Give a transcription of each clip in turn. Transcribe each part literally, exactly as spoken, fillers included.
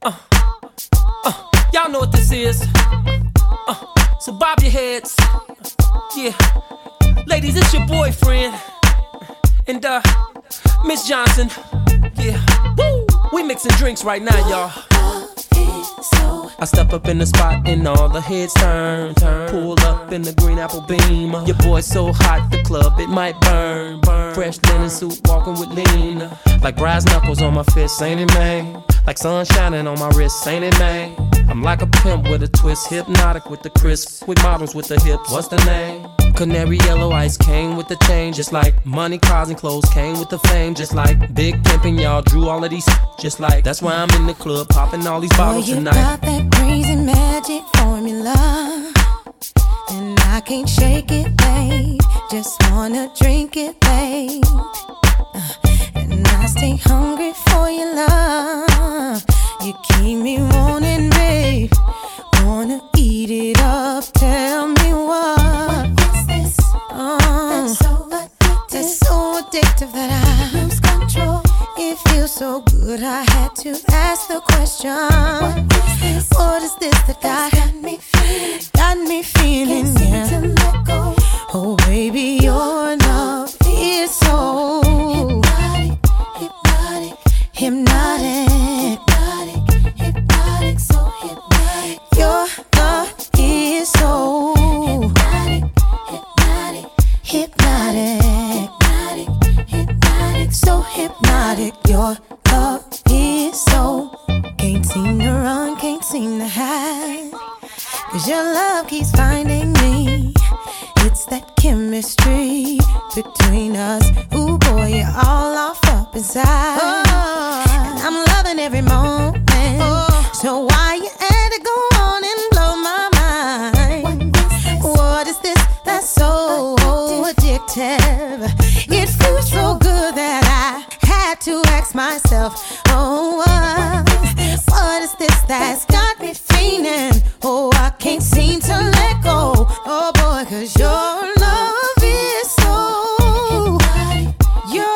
Uh, uh, y'all know what this is. Uh, so bob your heads. Yeah, ladies, it's your boyfriend. And uh, Miss Johnson. Yeah, woo. We mixing drinks right now, y'all. I step up in the spot and all the heads turn, turn. Pull up in the green apple beam. Your boy's so hot, the club, it might burn, burn. Fresh linen suit, walking with lean. Like brass knuckles on my fists, ain't it, man? Like sun shining on my wrist, ain't it, man? I'm like a pimp with a twist, hypnotic with the crisp, with models with the hips. What's the name? Canary yellow ice came with the chain, just like money, cars, and clothes came with the fame, just like big pimpin', y'all drew all of these, just like that's why I'm in the club popping all these bottles Boy, you tonight. got that crazy magic formula, and I can't shake it, babe. Just wanna drink it, babe. Uh, and I stay hungry for your love. You keep me wanting, babe. Wanna eat it up. Tell me what. What is this? Oh, that's so addictive. That's so addictive that I lose control. It feels so good, I had to ask the question. What is this? What is this that got, got me feeling? Got me feeling, yeah. To let go. Oh, baby, your love is so hypnotic, hypnotic, hypnotic, hypnotic, hypnotic, so hypnotic. Your love is so hypnotic, hypnotic, hypnotic, hypnotic, hypnotic, so hypnotic. Your love is so can't seem to run, can't seem to hide. 'Cause your love keeps finding me. It's that chemistry between us. Ooh, boy, you're all off up inside. Oh, and I'm loving every moment. Oh, so why you had to go on and blow my mind? What is this that's so addictive? It feels so good that I had to ask myself, oh, what, what is this that's got me feeling? Oh, I can't seem to let go. Oh, boy, 'cause your love is so hypnotic. Your,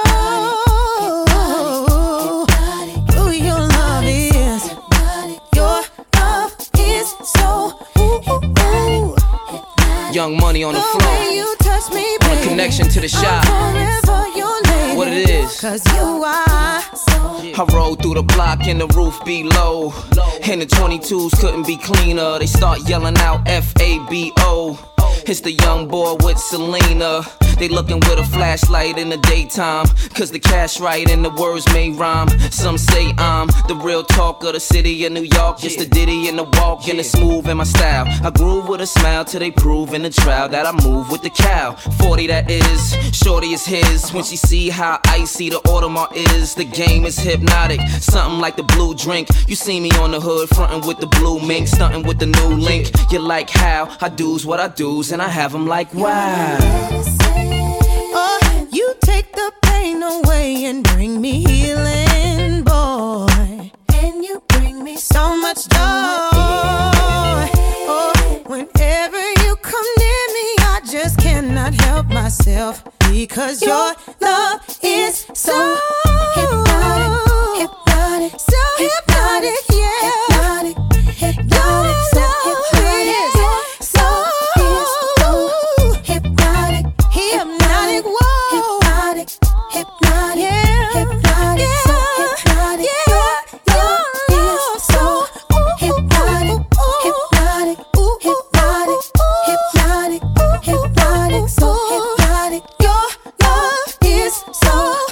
ooh, your love is hypnotic. Your love is so ooh, ooh. Young Money on the floor. You touch me, baby, on a connection to the shop. What it is? 'Cause you are so. I rolled through the block and the roof be low. And the twenty-twos couldn't be cleaner. They start yelling out F A B O. It's the young boy with Selena. They looking with a flashlight in the daytime. 'Cause the cash right and the words may rhyme. Some say I'm the real talk of the city of New York. Just a ditty and a walk and a smooth in my style. I groove with a smile till they prove in the trial that I move with the cow. forty that is, shorty is his. When she see how icy the Audemars is, the game is hypnotic. Something like the blue drink. You see me on the hood frontin' with the blue mink, stuntin' with the new link. You like how I do's what I do's and I have them like wow. Oh, you take the pain away and bring me healing, boy. And you bring me so much joy. Oh, whenever you come near me, I just cannot help myself. Because your love is so hypnotic, hypnotic, so hypnotic, yeah. Hypnotic, hypnotic, so hypnotic, so hypnotic, hypnotic, whoa, hypnotic, hypnotic, yeah, hypnotic, so hypnotic, yeah, your love so hypnotic, hypnotic, hypnotic, hypnotic, hypnotic, so hypnotic. Your love is so